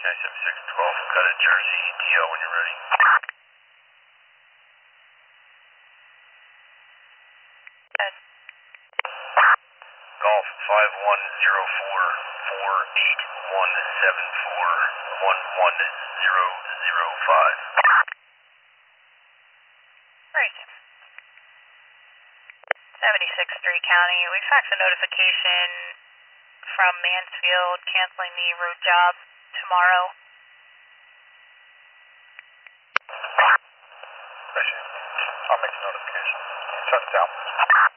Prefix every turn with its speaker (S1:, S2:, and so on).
S1: 97612, cut at Jersey, ETO when you're ready.
S2: Good.
S1: Golf 51044817411005.
S2: Great. 76-3 County. We faxed a notification from Mansfield canceling the road job tomorrow.
S1: I'll make a notification. Shut it down.